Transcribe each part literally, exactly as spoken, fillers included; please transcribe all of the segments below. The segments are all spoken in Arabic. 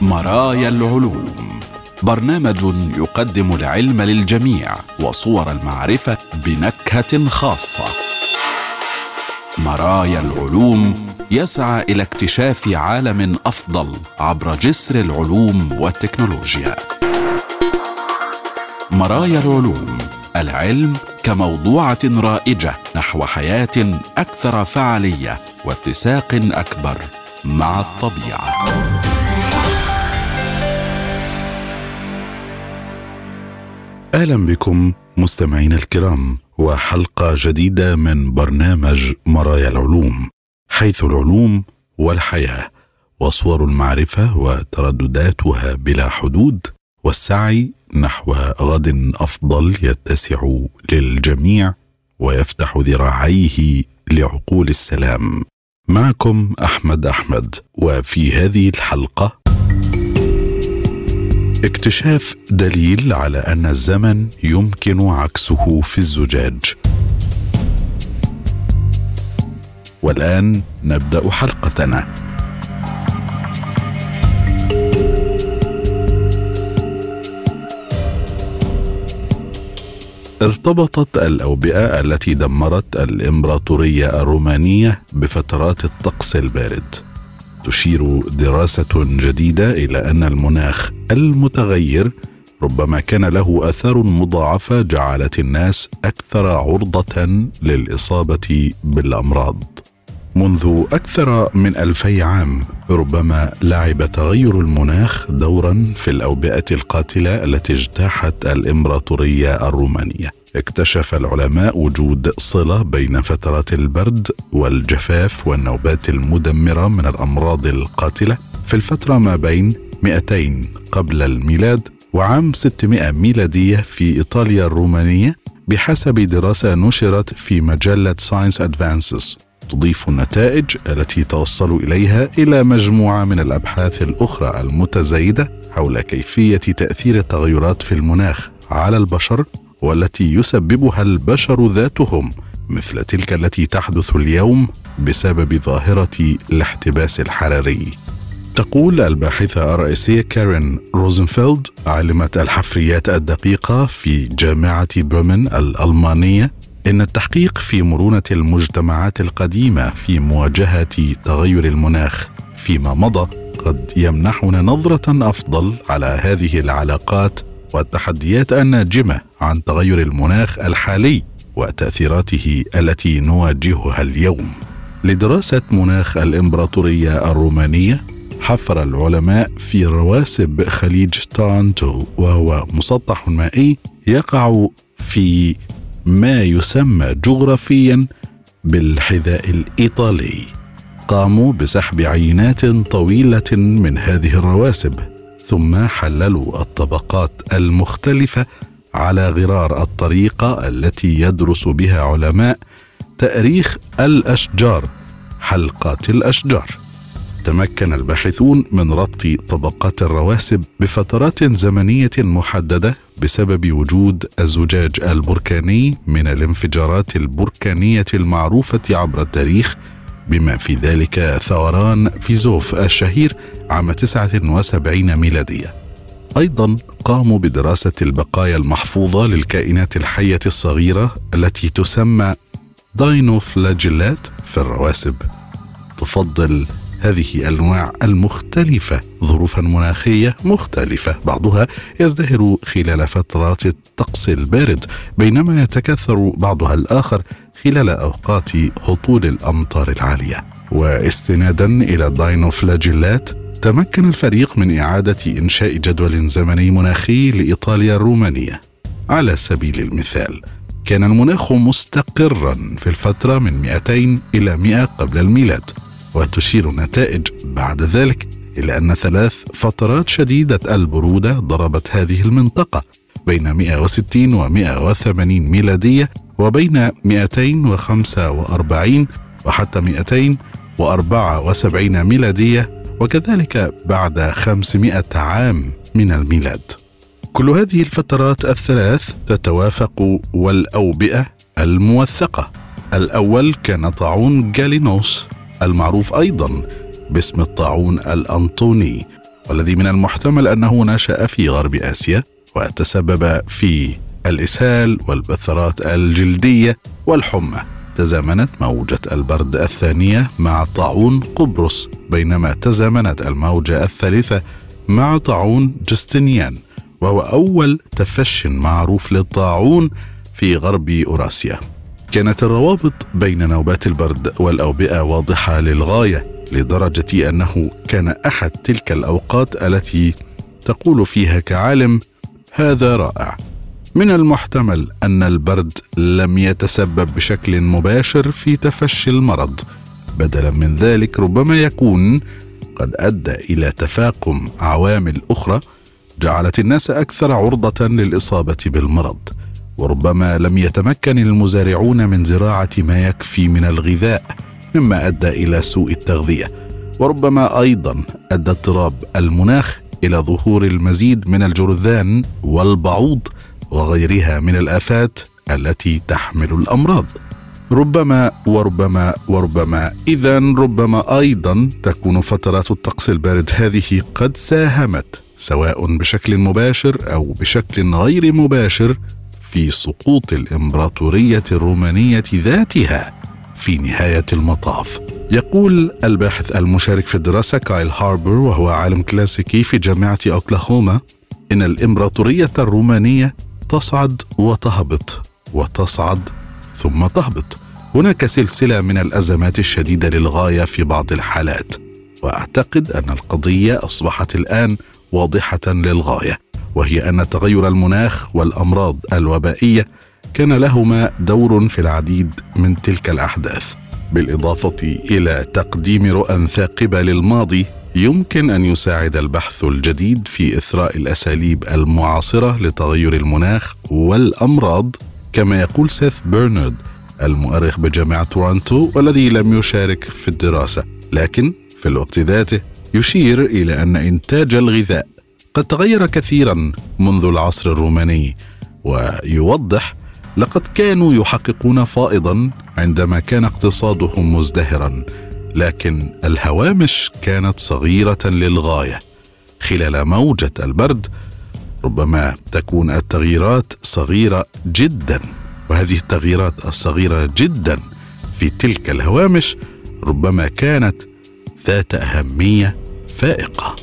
مرايا العلوم، برنامج يقدم العلم للجميع وصور المعرفة بنكهة خاصة. مرايا العلوم يسعى إلى اكتشاف عالم أفضل عبر جسر العلوم والتكنولوجيا. مرايا العلوم، العلم كموضوعة رائجة نحو حياة أكثر فعالية واتساق أكبر مع الطبيعة. أهلا بكم مستمعين الكرام، وحلقة جديدة من برنامج مرايا العلوم، حيث العلوم والحياة وصور المعرفة وتردداتها بلا حدود، والسعي نحو غد أفضل يتسع للجميع ويفتح ذراعيه لعقول السلام. معكم أحمد أحمد، وفي هذه الحلقة اكتشاف دليل على أن الزمن يمكن عكسه في الزجاج. والآن نبدأ حلقتنا. ارتبطت الأوبئة التي دمرت الإمبراطورية الرومانية بفترات الطقس البارد. تشير دراسة جديدة إلى أن المناخ المتغير ربما كان له آثار مضاعفة جعلت الناس أكثر عرضة للإصابة بالأمراض. منذ أكثر من ألفي عام ربما لعب تغير المناخ دورا في الأوبئة القاتلة التي اجتاحت الإمبراطورية الرومانية. اكتشف العلماء وجود صلة بين فترات البرد والجفاف والنوبات المدمرة من الأمراض القاتلة في الفترة ما بين مئتين قبل الميلاد وعام ستمائة ميلادية في إيطاليا الرومانية، بحسب دراسة نشرت في مجلة Science Advances. تضيف النتائج التي توصلوا إليها إلى مجموعة من الأبحاث الأخرى المتزايدة حول كيفية تأثير التغيرات في المناخ على البشر، والتي يسببها البشر ذاتهم، مثل تلك التي تحدث اليوم بسبب ظاهرة الاحتباس الحراري. تقول الباحثة الرئيسية كارين روزنفيلد، عالمة الحفريات الدقيقة في جامعة بريمن الألمانية، إن التحقيق في مرونة المجتمعات القديمة في مواجهة تغير المناخ فيما مضى قد يمنحنا نظرة أفضل على هذه العلاقات والتحديات الناجمة عن تغير المناخ الحالي وتأثيراته التي نواجهها اليوم. لدراسة مناخ الإمبراطورية الرومانية، حفر العلماء في رواسب خليج تارانتو، وهو مسطح مائي يقع في ما يسمى جغرافيا بالحذاء الإيطالي. قاموا بسحب عينات طويلة من هذه الرواسب، ثم حللوا الطبقات المختلفة على غرار الطريقة التي يدرس بها علماء تأريخ الأشجار، حلقات الأشجار. تمكن الباحثون من ربط طبقات الرواسب بفترات زمنية محددة بسبب وجود الزجاج البركاني من الانفجارات البركانية المعروفة عبر التاريخ، بما في ذلك ثوران فيزوف الشهير عام تسعة وسبعين ميلادية. أيضا قاموا بدراسة البقايا المحفوظة للكائنات الحية الصغيرة التي تسمى داينوفلاجيلات في الرواسب. تفضل هذه الأنواع المختلفة ظروفا مناخية مختلفة، بعضها يزدهر خلال فترات الطقس البارد بينما يتكثر بعضها الآخر خلال أوقات هطول الأمطار العالية. واستنادا إلى الداينوفلاجيلات، تمكن الفريق من إعادة إنشاء جدول زمني مناخي لإيطاليا الرومانية. على سبيل المثال، كان المناخ مستقرا في الفترة من مئتين إلى مئة قبل الميلاد، وتشير النتائج بعد ذلك إلى أن ثلاث فترات شديدة البرودة ضربت هذه المنطقة بين مئة وستين و مئة وثمانين ميلادية، وبين مئتين وخمسة وأربعين وحتى مئتين وأربعة وسبعين ميلادية، وكذلك بعد خمسمائة عام من الميلاد. كل هذه الفترات الثلاث تتوافق، والأوبئة الموثقة. الأول كان طاعون جالينوس المعروف أيضا باسم الطاعون الأنطوني، والذي من المحتمل أنه نشأ في غرب آسيا وتسبب في الإسهال والبثرات الجلدية والحمى. تزامنت موجة البرد الثانية مع طاعون قبرص، بينما تزامنت الموجة الثالثة مع طاعون جستنيان، وهو أول تفش معروف للطاعون في غرب أوراسيا. كانت الروابط بين نوبات البرد والأوبئة واضحة للغاية، لدرجة أنه كان أحد تلك الأوقات التي تقول فيها كعالم: هذا رائع. من المحتمل أن البرد لم يتسبب بشكل مباشر في تفشي المرض، بدلا من ذلك ربما يكون قد أدى إلى تفاقم عوامل أخرى جعلت الناس أكثر عرضة للإصابة بالمرض. وربما لم يتمكن المزارعون من زراعة ما يكفي من الغذاء، مما أدى إلى سوء التغذية. وربما أيضا أدى اضطراب المناخ إلى ظهور المزيد من الجرذان والبعوض وغيرها من الآفات التي تحمل الأمراض. ربما وربما وربما إذن ربما أيضا تكون فترات الطقس البارد هذه قد ساهمت سواء بشكل مباشر أو بشكل غير مباشر في سقوط الإمبراطورية الرومانية ذاتها في نهاية المطاف. يقول الباحث المشارك في الدراسة كايل هاربر، وهو عالم كلاسيكي في جامعة أوكلاهوما، إن الإمبراطورية الرومانية تصعد وتهبط وتصعد ثم تهبط. هناك سلسلة من الأزمات الشديدة للغاية في بعض الحالات، وأعتقد أن القضية أصبحت الآن واضحة للغاية، وهي أن تغير المناخ والأمراض الوبائية كان لهما دور في العديد من تلك الأحداث، بالإضافة إلى تقديم رؤى ثاقبة للماضي يمكن أن يساعد البحث الجديد في إثراء الأساليب المعاصرة لتغير المناخ والأمراض، كما يقول سيث برنارد المؤرخ بجامعة تورونتو والذي لم يشارك في الدراسة، لكن في الوقت ذاته يشير إلى أن إنتاج الغذاء قد تغير كثيرا منذ العصر الروماني، ويوضح: لقد كانوا يحققون فائضا عندما كان اقتصادهم مزدهرا، لكن الهوامش كانت صغيرة للغاية. خلال موجة البرد ربما تكون التغييرات صغيرة جدا، وهذه التغييرات الصغيرة جدا في تلك الهوامش ربما كانت ذات أهمية فائقة.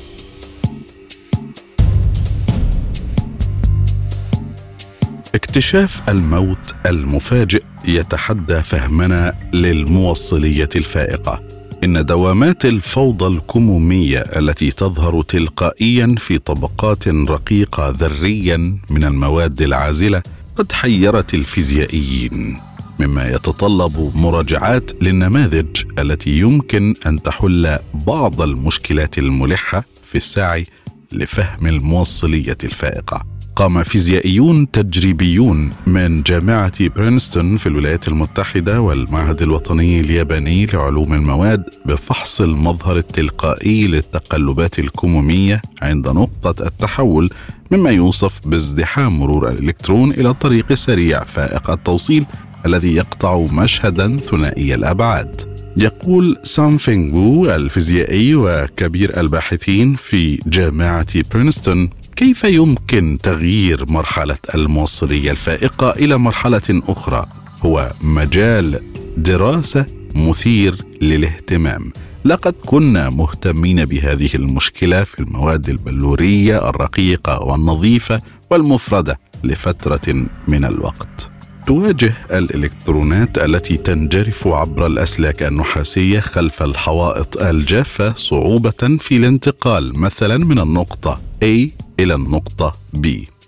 اكتشاف الموت المفاجئ يتحدى فهمنا للموصلية الفائقة. إن دوامات الفوضى الكمومية التي تظهر تلقائيا في طبقات رقيقة ذريا من المواد العازلة قد حيرت الفيزيائيين، مما يتطلب مراجعات للنماذج التي يمكن أن تحل بعض المشكلات الملحة في السعي لفهم الموصلية الفائقة. قام فيزيائيون تجريبيون من جامعة برينستون في الولايات المتحدة والمعهد الوطني الياباني لعلوم المواد بفحص المظهر التلقائي للتقلبات الكمومية عند نقطة التحول، مما يوصف بازدحام مرور الإلكترون إلى طريق سريع فائق التوصيل الذي يقطع مشهدا ثنائي الأبعاد. يقول سام فينغ وو الفيزيائي وكبير الباحثين في جامعة برينستون: كيف يمكن تغيير مرحلة الموصلية الفائقة إلى مرحلة أخرى؟ هو مجال دراسة مثير للاهتمام. لقد كنا مهتمين بهذه المشكلة في المواد البلورية الرقيقة والنظيفة والمفردة لفترة من الوقت. تواجه الإلكترونات التي تنجرف عبر الأسلاك النحاسية خلف الحوائط الجافة صعوبة في الانتقال مثلا من النقطة A إلى النقطة B.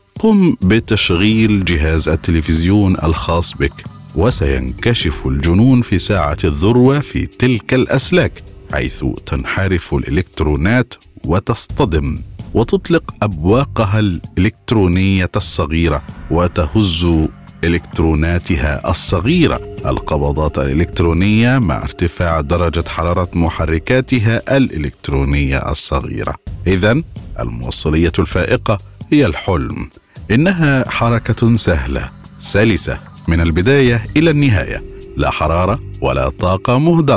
قم بتشغيل جهاز التلفزيون الخاص بك، وسينكشف الجنون في ساعة الذروة في تلك الأسلاك، حيث تنحرف الإلكترونات وتصطدم وتطلق أبواقها الإلكترونية الصغيرة وتهز إلكتروناتها الصغيرة القبضات الإلكترونية مع ارتفاع درجة حرارة محركاتها الإلكترونية الصغيرة. إذن الموصلية الفائقة هي الحلم. إنها حركة سهلة سلسة من البداية إلى النهاية، لا حرارة ولا طاقة مهدرة،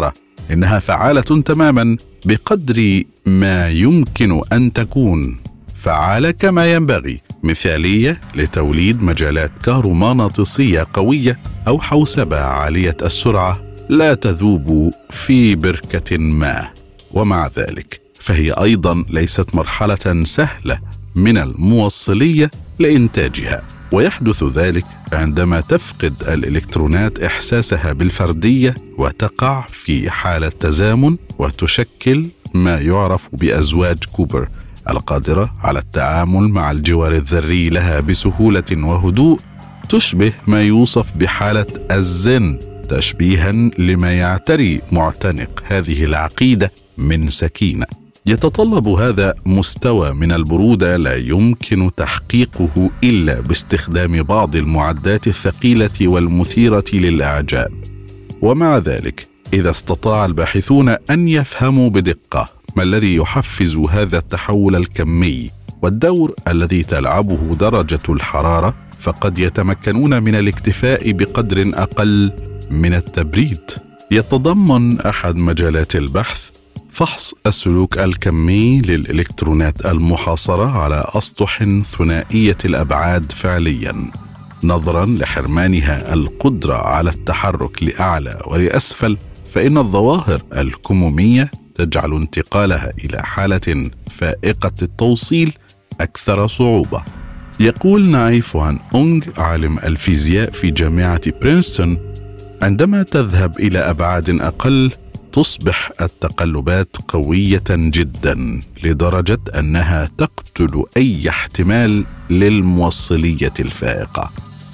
إنها فعالة تماما بقدر ما يمكن أن تكون فعالة كما ينبغي، مثالية لتوليد مجالات كهرومغناطيسية قوية أو حوسبة عالية السرعة لا تذوب في بركة ما. ومع ذلك فهي أيضا ليست مرحلة سهلة من الموصلية لإنتاجها، ويحدث ذلك عندما تفقد الإلكترونات إحساسها بالفردية وتقع في حالة تزامن وتشكل ما يعرف بأزواج كوبر القادرة على التعامل مع الجوار الذري لها بسهولة وهدوء، تشبه ما يوصف بحالة الزن، تشبيها لما يعتري معتنق هذه العقيدة من سكينة. يتطلب هذا مستوى من البرودة لا يمكن تحقيقه إلا باستخدام بعض المعدات الثقيلة والمثيرة للإعجاب. ومع ذلك إذا استطاع الباحثون أن يفهموا بدقة ما الذي يحفز هذا التحول الكمي والدور الذي تلعبه درجة الحرارة، فقد يتمكنون من الاكتفاء بقدر أقل من التبريد. يتضمن أحد مجالات البحث فحص السلوك الكمي للإلكترونات المحاصرة على أسطح ثنائية الأبعاد فعلياً، نظراً لحرمانها القدرة على التحرك لأعلى ولأسفل، فإن الظواهر الكمومية تجعل انتقالها إلى حالة فائقة التوصيل أكثر صعوبة. يقول نايف وان أونغ عالم الفيزياء في جامعة برينستون: عندما تذهب إلى أبعاد أقل تصبح التقلبات قوية جدا لدرجة أنها تقتل أي احتمال للموصلية الفائقة.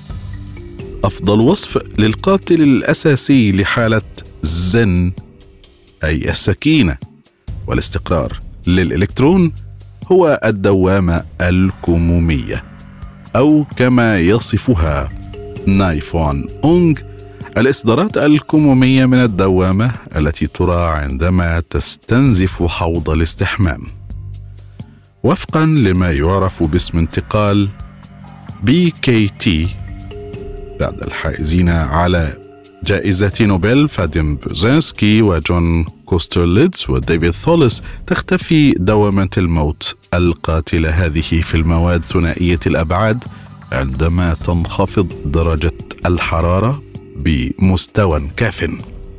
أفضل وصف للقاتل الأساسي لحالة زن أي السكينة والاستقرار للإلكترون هو الدوامة الكمومية، أو كما يصفها نايف وان أونغ الإصدارات الكمومية من الدوامة التي ترى عندما تستنزف حوض الاستحمام. وفقا لما يعرف باسم انتقال بي كي تي بعد الحائزين على جائزة نوبل فاديم برزينسكي وجون كوسترليتز وديفيد ثولس، تختفي دوامة الموت القاتلة هذه في المواد ثنائية الأبعاد عندما تنخفض درجة الحرارة بمستوى كاف.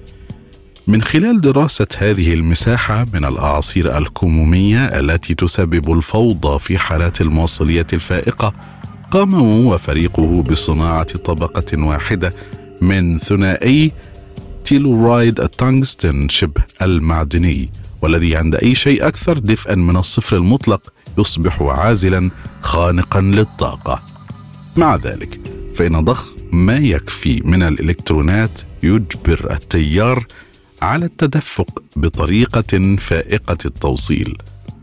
من خلال دراسة هذه المساحة من الأعاصير الكمومية التي تسبب الفوضى في حالات الموصلية الفائقة، قام هو وفريقه بصناعة طبقة واحدة من ثنائي تيلورايد التنغستن شبه المعدني، والذي عند أي شيء أكثر دفئا من الصفر المطلق يصبح عازلا خانقا للطاقة. مع ذلك فإن ضخ ما يكفي من الإلكترونات يجبر التيار على التدفق بطريقة فائقة التوصيل.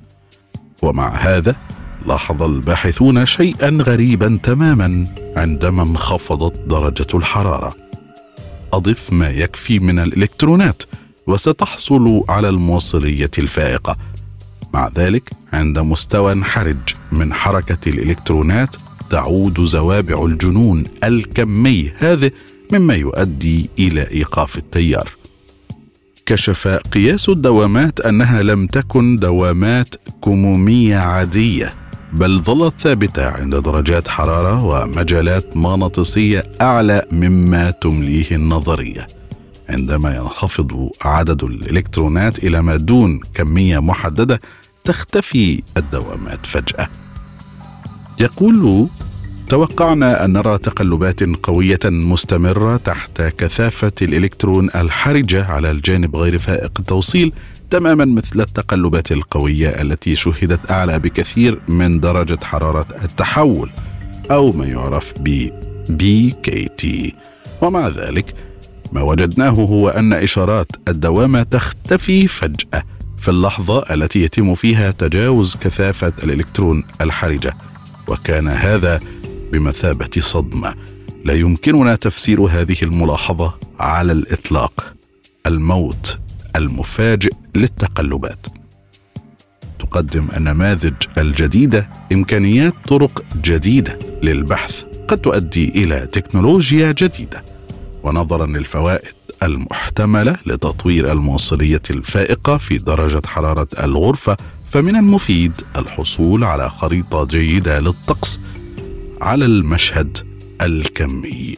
ومع هذا لاحظ الباحثون شيئا غريبا تماما عندما انخفضت درجة الحرارة. أضف ما يكفي من الإلكترونات وستحصل على الموصلية الفائقة. مع ذلك عند مستوى حرج من حركة الإلكترونات تعود زوابع الجنون الكمي هذا مما يؤدي إلى إيقاف التيار. كشف قياس الدوامات أنها لم تكن دوامات كمومية عادية، بل ظلت ثابتة عند درجات حرارة ومجالات مغناطيسية أعلى مما تمليه النظرية. عندما ينخفض عدد الإلكترونات إلى ما دون كمية محددة تختفي الدوامات فجأة. يقول: توقعنا أن نرى تقلبات قوية مستمرة تحت كثافة الإلكترون الحرجة على الجانب غير فائق التوصيل، تماما مثل التقلبات القوية التي شهدت أعلى بكثير من درجة حرارة التحول، أو ما يعرف ب بي كي تي. ومع ذلك ما وجدناه هو أن إشارات الدوامة تختفي فجأة في اللحظة التي يتم فيها تجاوز كثافة الإلكترون الحرجة، وكان هذا بمثابة صدمة لا يمكننا تفسير هذه الملاحظة على الإطلاق: الموت المفاجئ للتقلبات. تقدم النماذج الجديدة إمكانيات طرق جديدة للبحث قد تؤدي إلى تكنولوجيا جديدة، ونظرا للفوائد المحتملة لتطوير الموصلية الفائقة في درجة حرارة الغرفة، فمن المفيد الحصول على خريطة جيدة للطقس على المشهد الكمي.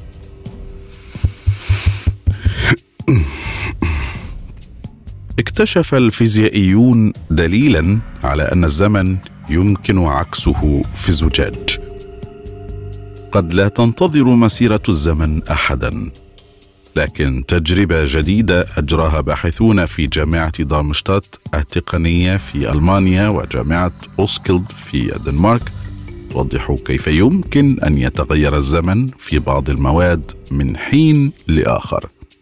اكتشف الفيزيائيون دليلا على أن الزمن يمكن عكسه في الزجاج. قد لا تنتظر مسيرة الزمن أحدا، لكن تجربة جديدة أجراها باحثون في جامعة دارمشتات التقنية في ألمانيا وجامعة أوسكيلد في الدنمارك توضح كيف يمكن أن يتغير الزمن في بعض المواد من حين لآخر.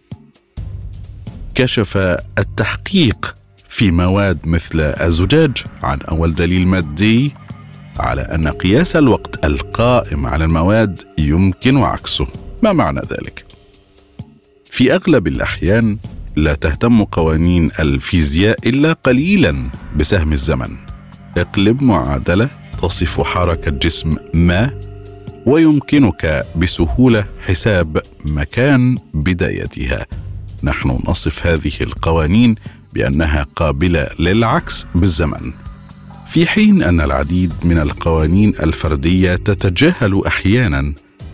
كشف التحقيق في مواد مثل الزجاج عن أول دليل مادي على أن قياس الوقت القائم على المواد يمكن عكسه. ما معنى ذلك؟ في أغلب الأحيان لا تهتم قوانين الفيزياء إلا قليلا بسهم الزمن. اقلب معادلة تصف حركة جسم ما ويمكنك بسهولة حساب مكان بدايتها. نحن نصف هذه القوانين بأنها قابلة للعكس بالزمن، في حين أن العديد من القوانين الفردية تتجاهل أحيانا،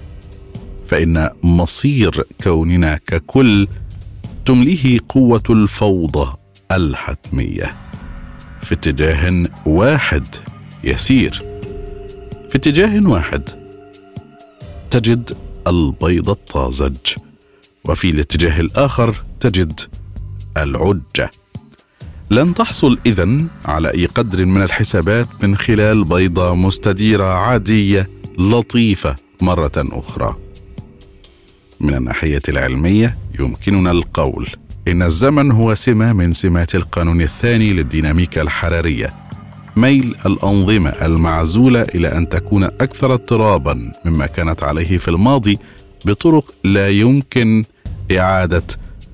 فإن مصير كوننا ككل تمليه قوة الفوضى الحتمية. في اتجاه واحد يسير، في اتجاه واحد تجد البيض الطازج، وفي الاتجاه الآخر تجد العجة. لن تحصل إذن على أي قدر من الحسابات من خلال بيضة مستديرة عادية لطيفة مرة أخرى. من الناحية العلمية يمكننا القول إن الزمن هو سمة من سمات القانون الثاني للديناميكا الحرارية، ميل الأنظمة المعزولة إلى أن تكون أكثر اضطرابا مما كانت عليه في الماضي بطرق لا يمكن إعادة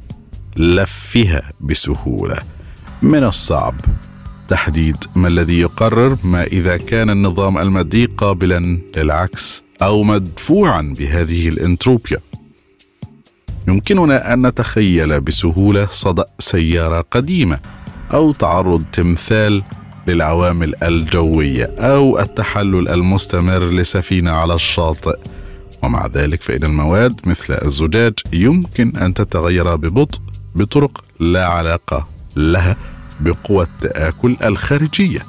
لفها بسهولة. من الصعب تحديد ما الذي يقرر ما إذا كان النظام المادي قابلا للعكس أو مدفوعا بهذه الانتروبيا. يمكننا أن نتخيل بسهولة صدأ سيارة قديمة أو تعرض تمثال للعوامل الجوية أو التحلل المستمر لسفينة على الشاطئ، ومع ذلك فإن المواد مثل الزجاج يمكن أن تتغير ببطء بطرق لا علاقة لها بقوى التآكل الخارجية.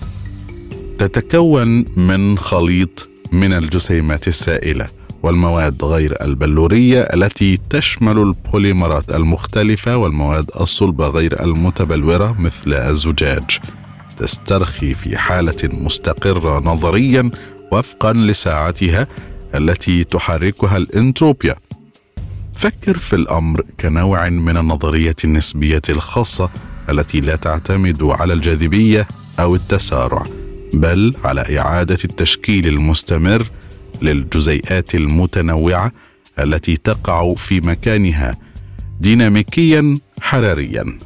تتكون من خليط من الجسيمات السائلة والمواد غير البلورية التي تشمل البوليمرات المختلفة والمواد الصلبة غير المتبلورة مثل الزجاج. تسترخي في حالة مستقرة نظريا وفقا لساعتها التي تحركها الانتروبيا. فكر في الأمر كنوع من النظرية النسبية الخاصة التي لا تعتمد على الجاذبية أو التسارع، بل على إعادة التشكيل المستمر للجزيئات المتنوعة التي تقع في مكانها ديناميكيا حراريا.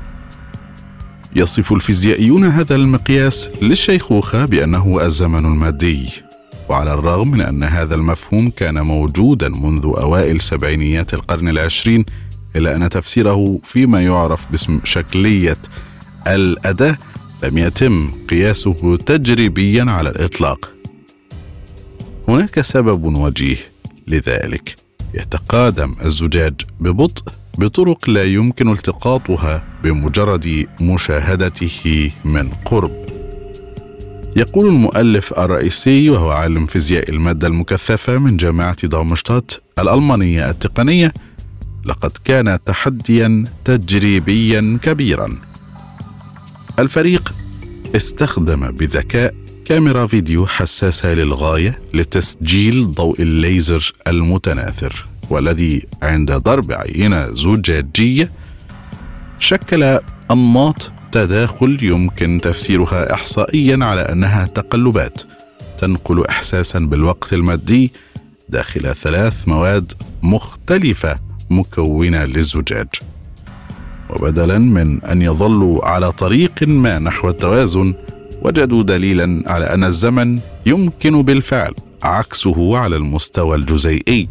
يصف الفيزيائيون هذا المقياس للشيخوخة بأنه الزمن المادي، وعلى الرغم من أن هذا المفهوم كان موجودا منذ أوائل سبعينيات القرن العشرين، إلا أن تفسيره فيما يعرف باسم شكلية الأداة لم يتم قياسه تجريبيا على الإطلاق. هناك سبب وجيه لذلك: يتقادم الزجاج ببطء بطرق لا يمكن التقاطها بمجرد مشاهدته من قرب. يقول المؤلف الرئيسي وهو عالم فيزياء المادة المكثفة من جامعة دارمشتات الألمانية التقنية: لقد كان تحديا تجريبيا كبيرا. الفريق استخدم بذكاء كاميرا فيديو حساسة للغاية لتسجيل ضوء الليزر المتناثر، والذي عند ضرب عينة زجاجية شكل أنماط تداخل يمكن تفسيرها إحصائيا على أنها تقلبات تنقل إحساسا بالوقت المادي داخل ثلاث مواد مختلفة مكونة للزجاج. وبدلا من أن يظلوا على طريق ما نحو التوازن، وجدوا دليلا على أن الزمن يمكن بالفعل عكسه على المستوى الجزيئي،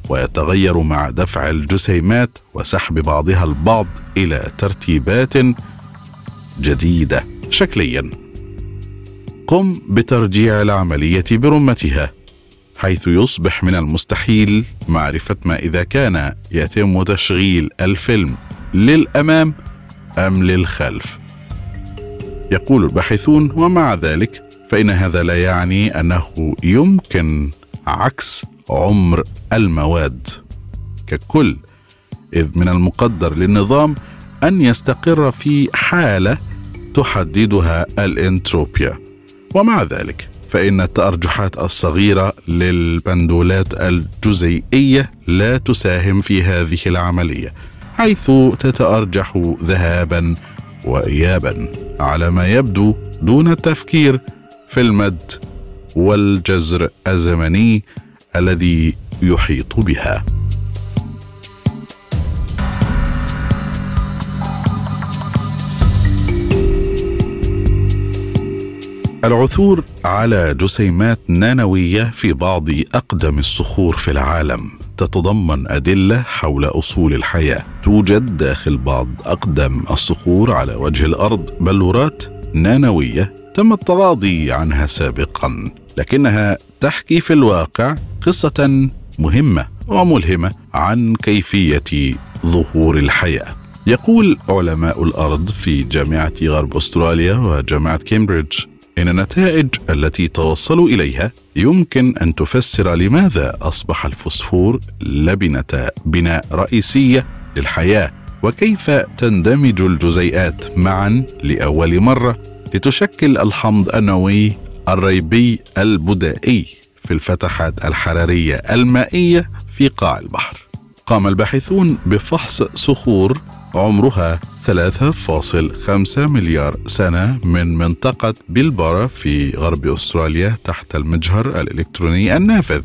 ويتغير مع دفع الجسيمات وسحب بعضها البعض إلى ترتيبات جديدة شكليا. قم بترجيع العملية برمتها، حيث يصبح من المستحيل معرفة ما إذا كان يتم تشغيل الفيلم للأمام أم للخلف. يقول الباحثون: ومع ذلك فإن هذا لا يعني أنه يمكن عكس عمر المواد ككل، إذ من المقدر للنظام أن يستقر في حالة تحددها الإنتروبيا. ومع ذلك فإن التأرجحات الصغيرة للبندولات الجزيئية لا تساهم في هذه العملية، حيث تتأرجح ذهابا وإيابا على ما يبدو دون التفكير في المد والجزر الزمني الذي يحيط بها. العثور على جسيمات نانوية في بعض أقدم الصخور في العالم تتضمن أدلة حول أصول الحياة. توجد داخل بعض أقدم الصخور على وجه الأرض بلورات نانوية تم التغاضي عنها سابقا، لكنها تحكي في الواقع قصة مهمة وملهمة عن كيفية ظهور الحياة. يقول علماء الأرض في جامعة غرب أستراليا وجامعة كامبريدج إن النتائج التي توصلوا إليها يمكن أن تفسر لماذا أصبح الفوسفور لبنة بناء رئيسية للحياة، وكيف تندمج الجزيئات معا لأول مرة لتشكل الحمض النووي الريبي البدائي في الفتحات الحرارية المائية في قاع البحر. قام الباحثون بفحص صخور عمرها ثلاثة فاصلة خمسة مليار سنة من منطقة بيلبارا في غرب أستراليا تحت المجهر الإلكتروني النافذ،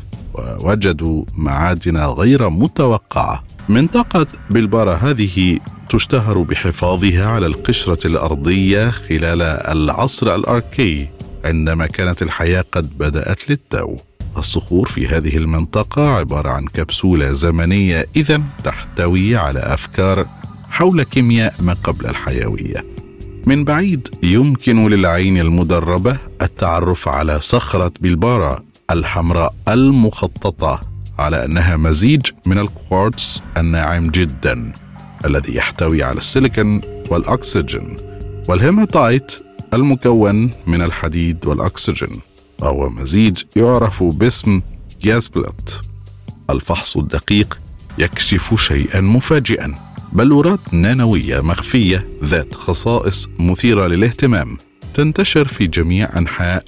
ووجدوا معادن غير متوقعة. منطقة بيلبارا هذه تشتهر بحفاظها على القشرة الأرضية خلال العصر الأركي عندما كانت الحياة قد بدأت للتو. الصخور في هذه المنطقة عبارة عن كبسولة زمنية إذن تحتوي على أفكار حول كيمياء ما قبل الحيوية. من بعيد يمكن للعين المدربة التعرف على صخرة بيلبارا الحمراء المخططة على أنها مزيج من الكوارتز الناعم جدا الذي يحتوي على السيليكون والأكسجين، والهيماتايت المكون من الحديد والأكسجين، وهو مزيج يعرف باسم جاسبلت. الفحص الدقيق يكشف شيئا مفاجئا: بلورات نانوية مخفية ذات خصائص مثيرة للاهتمام تنتشر في جميع أنحاء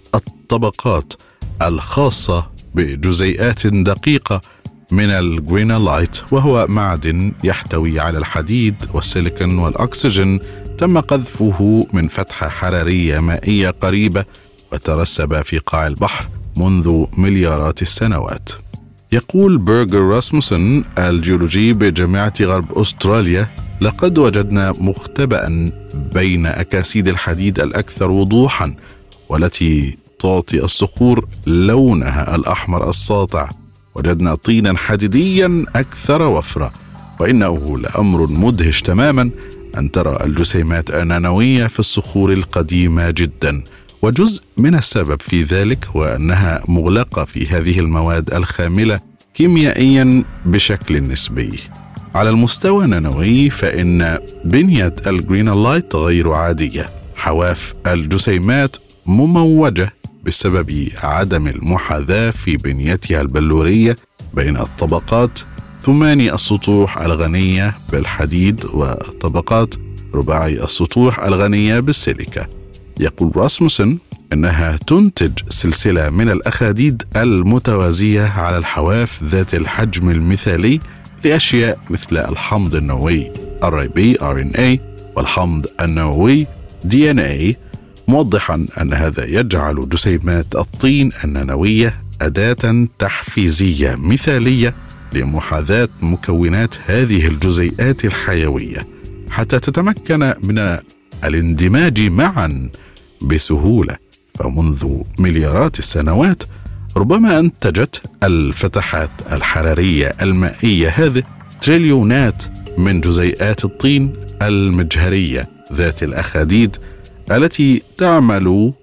الطبقات الخاصة بجزيئات دقيقة من الجرينولايت، وهو معدن يحتوي على الحديد والسيليكون والأكسجين، تم قذفه من فتحة حرارية مائية قريبة وترسب في قاع البحر منذ مليارات السنوات. يقول بيرغر راسموسن الجيولوجي بجامعة غرب أستراليا: لقد وجدنا مختبئا بين أكاسيد الحديد الأكثر وضوحا والتي تعطي الصخور لونها الأحمر الساطع. وجدنا طينا حديديا أكثر وفرة، وإنه لأمر مدهش تماما أن ترى الجسيمات النانوية في الصخور القديمة جدا، وجزء من السبب في ذلك هو أنها مغلقة في هذه المواد الخاملة كيميائيا بشكل نسبي. على المستوى النانوي فإن بنية الجرينولايت غير عادية. حواف الجسيمات مموجة بسبب عدم المحاذاة في بنيتها البلورية بين الطبقات ثماني السطوح الغنية بالحديد وطبقات رباعي السطوح الغنية بالسيليكا. يقول راسموسن إنها تنتج سلسلة من الأخاديد المتوازية على الحواف ذات الحجم المثالي لأشياء مثل الحمض النووي الريبي آر إن إيه والحمض النووي دي إن إيه، موضحا أن هذا يجعل جسيمات الطين النانوية أداة تحفيزية مثالية لمحاذاة مكونات هذه الجزيئات الحيوية حتى تتمكن من الاندماج معا بسهولة. فمنذ مليارات السنوات ربما أنتجت الفتحات الحرارية المائية هذه تريليونات من جزيئات الطين المجهرية ذات الأخاديد التي تعمل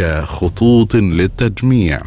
كخطوط للتجميع،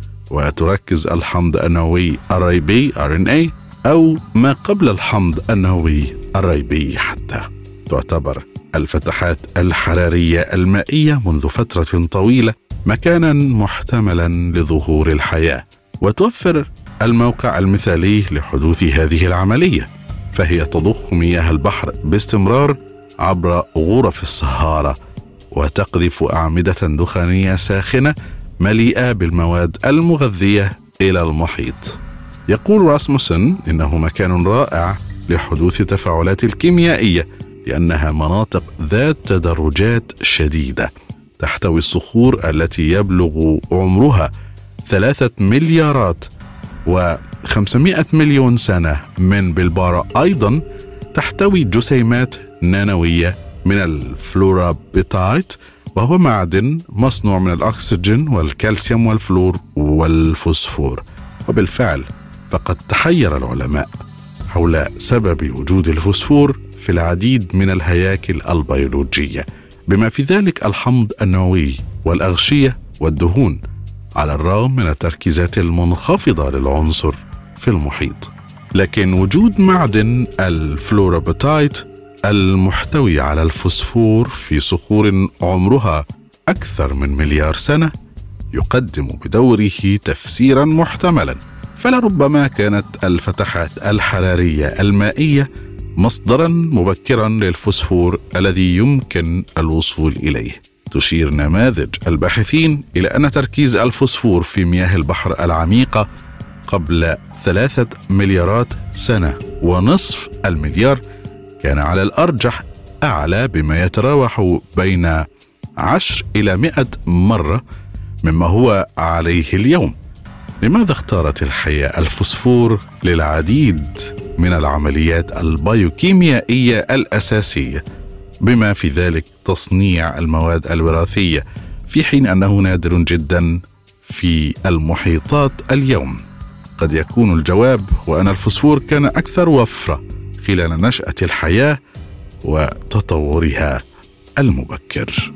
وتركز الحمض النووي الريبي آر إن إيه أو ما قبل الحمض النووي الريبي حتى. تعتبر الفتحات الحرارية المائية منذ فترة طويلة مكانا محتملا لظهور الحياة، وتوفر الموقع المثالي لحدوث هذه العملية، فهي تضخ مياه البحر باستمرار عبر غرف الصهارة وتقذف أعمدة دخانية ساخنة مليئة بالمواد المغذية إلى المحيط. يقول راسموسن إنه مكان رائع لحدوث التفاعلات الكيميائية لأنها مناطق ذات تدرجات شديدة تحتوي الصخور التي يبلغ عمرها ثلاثة مليارات وخمسمائة مليون سنة من بالبارة. أيضا تحتوي جسيمات نانوية من الفلورابيتايت، وهو معدن مصنوع من الأكسجين والكالسيوم والفلور والفوسفور. وبالفعل فقد تحير العلماء حول سبب وجود الفوسفور في العديد من الهياكل البيولوجية، بما في ذلك الحمض النووي والأغشية والدهون، على الرغم من التركيزات المنخفضة للعنصر في المحيط. لكن وجود معدن الفلورابيتايت المحتوي على الفوسفور في صخور عمرها أكثر من مليار سنة يقدم بدوره تفسيرا محتملا، فلربما كانت الفتحات الحرارية المائية مصدرا مبكرا للفوسفور الذي يمكن الوصول إليه. تشير نماذج الباحثين إلى أن تركيز الفوسفور في مياه البحر العميقة قبل ثلاثة مليارات سنة ونصف المليار كان على الأرجح أعلى بما يتراوح بين عشر إلى مئة مرة مما هو عليه اليوم. لماذا اختارت الحياة الفوسفور للعديد من العمليات البيوكيميائية الأساسية، بما في ذلك تصنيع المواد الوراثية، في حين أنه نادر جدا في المحيطات اليوم؟ قد يكون الجواب هو أن الفوسفور كان أكثر وفرة خلال نشأة الحياة وتطورها المبكر.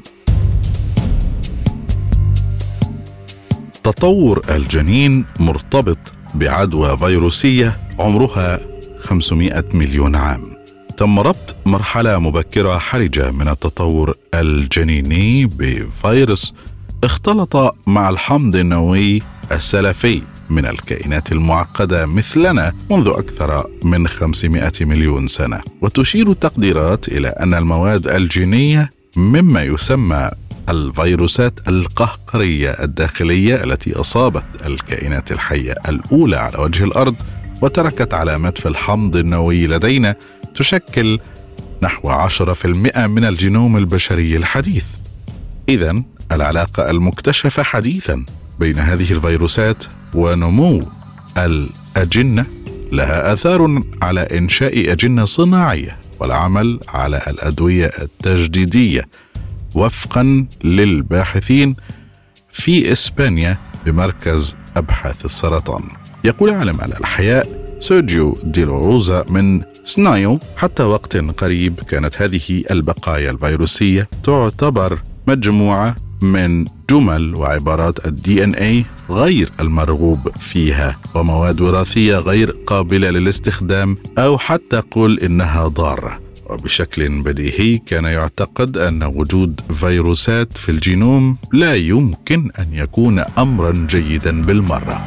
تطور الجنين مرتبط بعدوى فيروسية عمرها خمسمائة مليون عام. تم ربط مرحلة مبكرة حرجة من التطور الجنيني بفيروس اختلط مع الحمض النووي السلفي من الكائنات المعقدة مثلنا منذ أكثر من خمسمائة مليون سنة. وتشير التقديرات إلى أن المواد الجينية مما يسمى الفيروسات القهقرية الداخلية التي أصابت الكائنات الحية الأولى على وجه الأرض وتركت علامات في الحمض النووي لدينا تشكل نحو عشرة بالمئة من الجينوم البشري الحديث. إذن العلاقة المكتشفة حديثا بين هذه الفيروسات ونمو الأجنة لها آثار على إنشاء أجنة صناعية والعمل على الأدوية التجديدية وفقا للباحثين في إسبانيا بمركز أبحاث السرطان. يقول عالم الأحياء سيرجيو دي لوروزا من سنايو: حتى وقت قريب كانت هذه البقايا الفيروسية تعتبر مجموعة من جمل وعبارات الدي ان اي غير المرغوب فيها ومواد وراثية غير قابلة للاستخدام، أو حتى قل إنها ضارة. وبشكل بديهي كان يعتقد أن وجود فيروسات في الجينوم لا يمكن أن يكون أمرا جيدا بالمرة.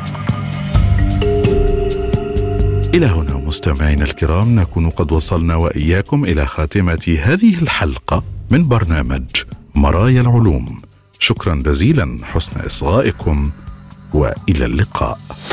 إلى هنا مستمعينا الكرام نكون قد وصلنا وإياكم إلى خاتمة هذه الحلقة من برنامج مرايا العلوم. شكرا جزيلا حسن إصغائكم وإلى اللقاء.